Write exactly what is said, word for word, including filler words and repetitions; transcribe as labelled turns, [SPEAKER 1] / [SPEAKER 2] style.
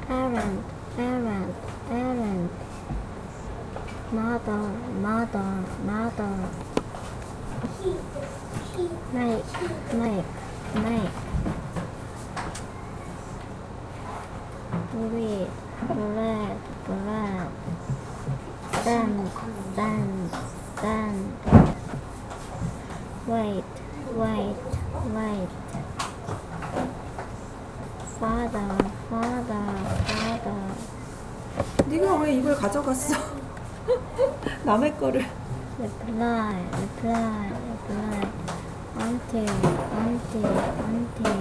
[SPEAKER 1] errand, errand, errand. Mother, mother, mother. Make, make, make. Read, read, read. Stand, stand, stand. Wait, wait, wait. Father, father, father.
[SPEAKER 2] 네가 왜 이걸 가져갔어? 남의 거를.
[SPEAKER 1] Reply, reply, reply. Until, until, until.